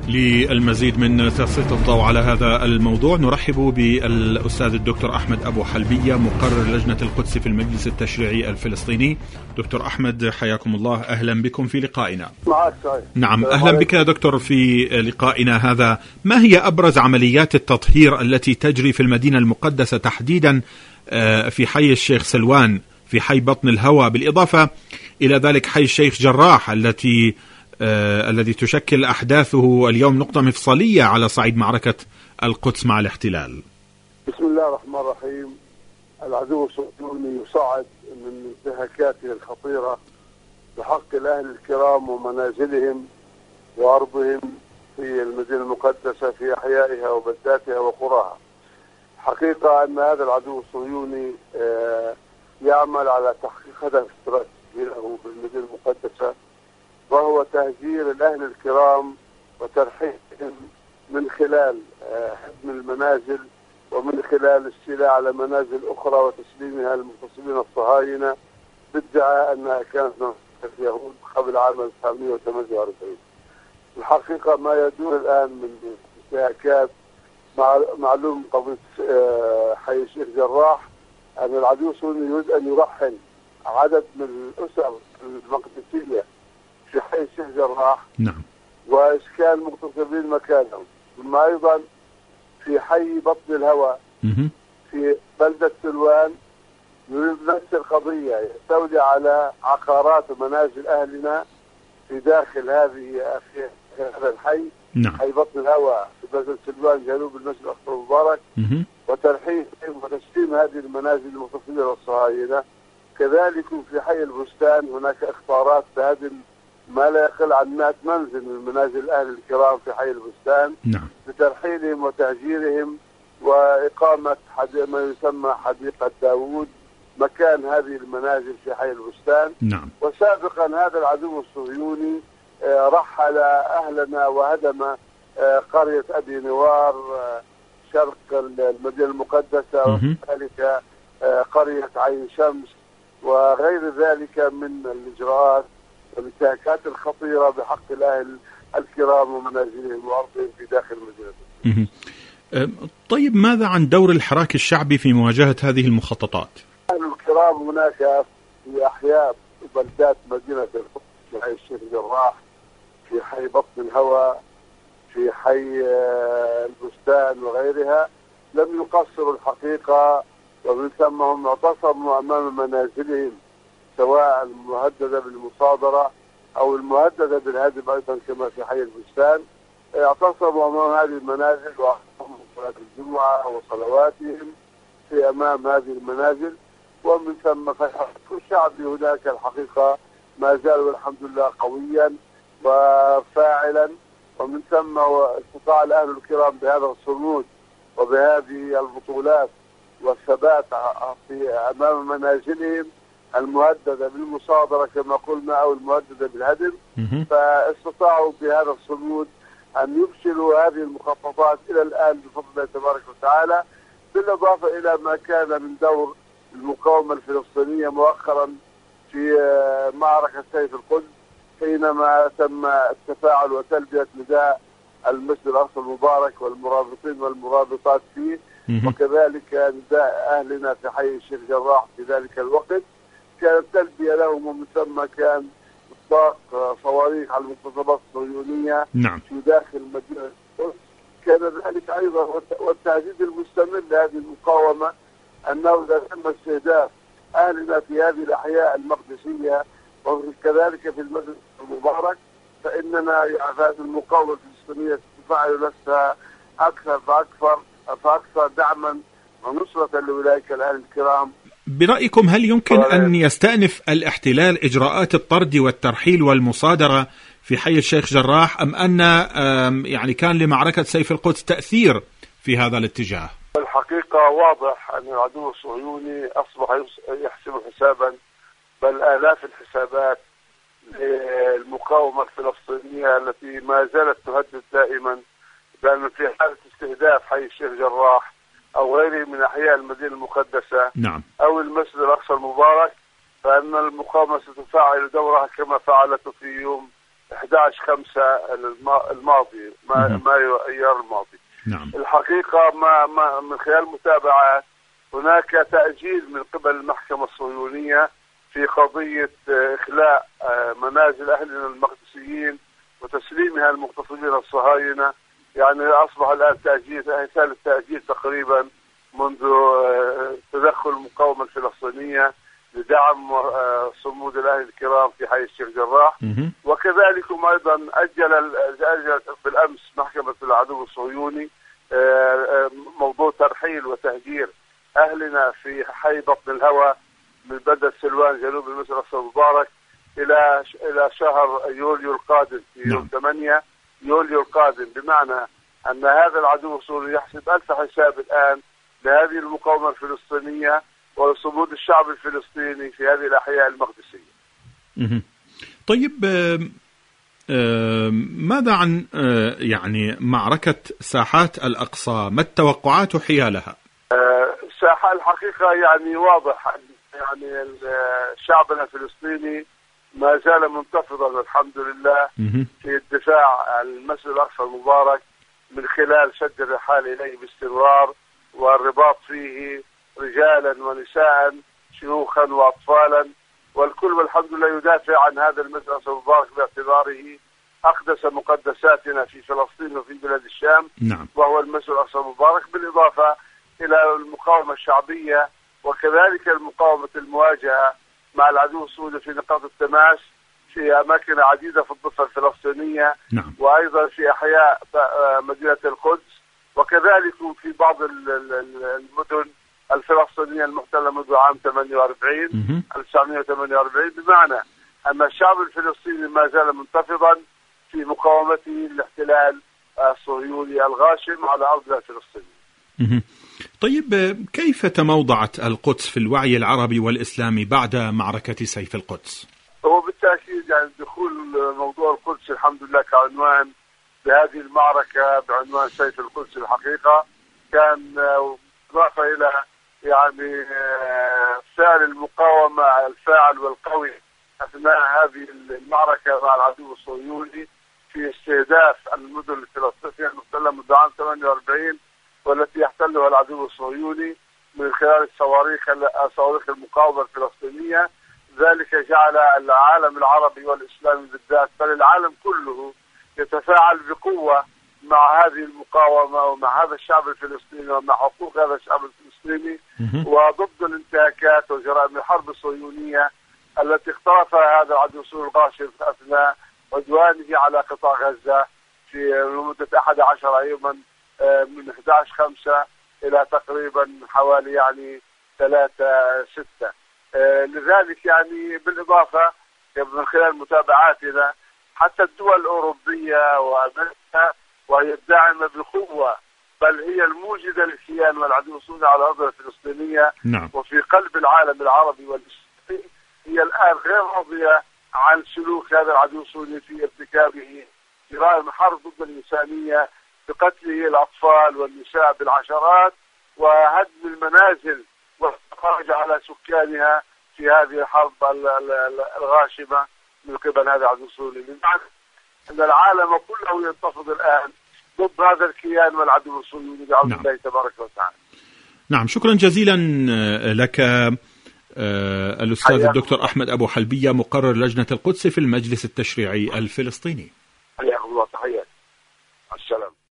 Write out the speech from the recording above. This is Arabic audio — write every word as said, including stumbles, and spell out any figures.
للمزيد من تسليط الضوء على هذا الموضوع نرحب بالأستاذ الدكتور أحمد أبو حلبية، مقرر لجنة القدس في المجلس التشريعي الفلسطيني. دكتور أحمد حياكم الله، أهلا بكم في لقائنا. معك صحيح. نعم، أهلا بك يا دكتور في لقائنا هذا. ما هي أبرز عمليات التطهير التي تجري في المدينة المقدسة تحديدا في حي الشيخ سلوان، في حي بطن الهوى، بالإضافة إلى ذلك حي الشيخ جراح التي آه الذي تشكل أحداثه اليوم نقطة مفصلية على صعيد معركة القدس مع الاحتلال؟ بسم الله الرحمن الرحيم. العدو الصهيوني يصعد من انتهاكاته الخطيرة بحق الأهل الكرام ومنازلهم وأرضهم في المدينة المقدسة في أحيائها وبلداتها وقراها. حقيقة أن هذا العدو الصهيوني آه يعمل على تحقيق هدف استراتيجي له في المدينة المقدسة، وهو تهجير الأهل الكرام وترحيلهم من خلال هدم المنازل ومن خلال الاستيلاء على منازل أخرى وتسليمها للمغتصبين الصهاينة بادعاء أنها كانت منطقة اليهود قبل عام ألف وتسعمائة وثمانية وأربعين. الحقيقة ما يدور الآن من انتهاكات معلوم قضية حي الشيخ جراح، أن العدو الصهيوني يريد أن يرحل عدد من الأسر المقدسية في حي الشيخ جراح، نعم، وإسكان مغتصبين مكانهم. ثم أيضا في حي بطن الهوى في بلدة سلوان يريد نفس القضية، يستولي على عقارات ومنازل أهلنا في داخل هذه في هذا الحي، نعم، حي بطن الهوى في بلدة سلوان جنوب المسجد الأقصى المبارك، وترحيلهم وتسليم هذه المنازل المغتصبين والصهاينة. كذلك في حي البستان هناك اخطارات تهدم ما لا يقل عن مئة منزل من منازل أهل الكرام في حي البستان، نعم، بترحيلهم وتهجيرهم وإقامة ما يسمى حديقة داوود مكان هذه المنازل في حي البستان. نعم. وسابقا هذا العدو الصهيوني رحل أهلنا وهدم قرية أبي نوار شرق المدينة المقدسة، وكذلك قرية عين شمس وغير ذلك من الإجراءات والانتهاكات الخطيرة بحق الأهل الكرام ومنازلهم وأرضهم في داخل المدينة. طيب، ماذا عن دور الحراك الشعبي في مواجهة هذه المخططات؟ أهل الكرام هناك في أحياء وبلدات مدينة القدس، في حي الشيخ جراح، في حي بطن الهوى، في حي البستان وغيرها، لم يقصروا الحقيقة، ومن ثم هم اعتصموا أمام منازلهم سواء المهددة بالمصادرة أو المهددة بالهدم أيضا كما في حي البستان. اعتصموا أمام هذه المنازل وأقاموا صلاة الجمعة وصلواتهم في أمام هذه المنازل، ومن ثم الشعب هناك الحقيقة ما زال والحمد لله قويا وفاعلا، ومن ثم استطاع الأهل الكرام بهذا الصمود وبهذه البطولات والثبات في أمام منازلهم المهددة بالمصادرة كما قلنا أو المهددة بالهدم، فاستطاعوا بهذا الصمود أن يفشلوا هذه المخططات إلى الآن بفضل الله تبارك وتعالى، بالإضافة إلى ما كان من دور المقاومة الفلسطينية مؤخرا في معركة سيف القدس، حينما تم التفاعل وتلبية نداء المسجد الأقصى المبارك والمرابطين والمرابطات فيه، وكذلك نداء أهلنا في حي الشيخ جراح في ذلك الوقت كانت تلبية لهم، ومن ثم كان إطلاق صواريخ على المغتصبات الصهيونية، نعم، في داخل مدينة القدس. كان ذلك أيضا والتهديد المستمر لهذه المقاومة أنه إذا تم استهداف أهلنا في هذه الأحياء المقدسية وكذلك في المسجد المبارك فإننا يعني المقاومة الفلسطينية تفعل نفسها أكثر فأكثر فأكثر دعما ونصرة لأولئك الأهل الكرام. برأيكم هل يمكن أن يستأنف الاحتلال إجراءات الطرد والترحيل والمصادرة في حي الشيخ جراح، أم أن يعني كان لمعركة سيف القدس تأثير في هذا الاتجاه؟ الحقيقة واضح أن العدو الصهيوني أصبح يحسب حسابا بل آلاف الحسابات للمقاومة الفلسطينية التي ما زالت تهدد دائما بأن في حالة استهداف حي الشيخ جراح أو غيره من أحياء المدينة المقدسة، نعم، أو المسجد الأقصى المبارك، فإن المقاومة ستفعل دورها كما فعلته في يوم أحد عشر خمسة الماضي، مايو ايار الماضي. نعم. الحقيقه ما, ما من خلال متابعات هناك تأجيل من قبل المحكمة الصهيونية في قضية إخلاء منازل أهلنا المقدسيين وتسليمها للمغتصبين الصهاينة. يعني أصبح الآن تأجيل ثالث تأجيل تقريبا منذ تدخل المقاومة الفلسطينية لدعم صمود الأهل الكرام في حي الشيخ جراح. وكذلك أيضا أجل أجل بالأمس محكمة العدو الصهيوني موضوع ترحيل وتهجير أهلنا في حي بطن الهوى من بلدة سلوان جنوب المسجد الأقصى المبارك إلى إلى شهر يوليو القادم في يوم ثمانية يوليو القادم، بمعنى أن هذا العدو الصهيوني يحسب ألف حساب الآن لهذه المقاومة الفلسطينية ولصمود الشعب الفلسطيني في هذه الأحياء المقدسية. طيب، ماذا عن يعني معركة ساحات الأقصى؟ ما التوقعات حيالها؟ الساحة الحقيقة يعني واضح يعني شعبنا الفلسطيني ما زال منتفضا الحمد لله في الدفاع عن المسجد الأقصى المبارك من خلال شد الرحال إليه باستمرار والرباط فيه رجالا ونساء شيوخا وأطفالا، والكل والحمد لله يدافع عن هذا المسجد الأقصى المبارك باعتباره أقدس مقدساتنا في فلسطين وفي بلاد الشام. نعم. وهو المسجد الأقصى المبارك، بالإضافة إلى المقاومة الشعبية وكذلك المقاومة المواجهة مع العدو الصهيوني في نقاط التماس في أماكن عديدة في الضفة الفلسطينية. نعم. وأيضا في أحياء مدينة القدس، وكذلك في بعض المدن الفلسطينية المحتلة منذ عام ثمانية وأربعين ألف وتسعمائة وثمانية وأربعين، بمعنى أن الشعب الفلسطيني ما زال منتفضا في مقاومته للاحتلال الصهيوني الغاشم على أرضنا الفلسطينية. طيب، كيف تموضعت القدس في الوعي العربي والإسلامي بعد معركة سيف القدس؟ هو بالتأكيد يعني دخول موضوع القدس الحمد لله كعنوان بهذه المعركة بعنوان سيف القدس الحقيقة كان إضافة إلى يعني فعل المقاومة الفاعل والقوي أثناء هذه المعركة مع العدو الصهيوني في استهداف المدن الفلسطينية المحتلة منذ عام ثمانية وأربعين والتي يحتلها العدو الصهيوني من خلال الصواريخ صواريخ المقاومة الفلسطينية. ذلك جعل العالم العربي والإسلامي بالذات بل العالم كله يتفاعل بقوة مع هذه المقاومة ومع هذا الشعب الفلسطيني ومع حقوق هذا الشعب الفلسطيني وضد الانتهاكات وجرائم الحرب الصهيونية التي اقترفها هذا العدو الصهيوني الغاشم أثناء عدوانه على قطاع غزة في مدة أحد عشر يوما من أحد عشر خمسة إلى تقريبا حوالي يعني ثلاثة ستة. لذلك يعني بالإضافة من خلال متابعاتنا حتى الدول الأوروبية وأمريكا وهي الداعمة بقوة بل هي الموجدة للكيان والعدو الصهيوني على الأرض الفلسطينية. نعم. وفي قلب العالم العربي والإسلامي هي الآن غير راضية عن سلوك هذا العدو الصهيوني في ارتكابه جرائم حرب ضد الإنسانية بقتله الأطفال والنساء بالعشرات وهدم المنازل والخروج على سكانها في هذه الحرب الغاشمة من قبل هذا العدو الصهيوني، بمعنى أن العالم كله ينتفض الآن ضد هذا الكيان والعدو الصهيوني بعون الله تبارك وتعالى. نعم، شكرا جزيلا لك الأستاذ الدكتور أحمد أبو حلبية مقرر لجنة القدس في المجلس التشريعي الفلسطيني. حياكم الله، تحياتي، السلام.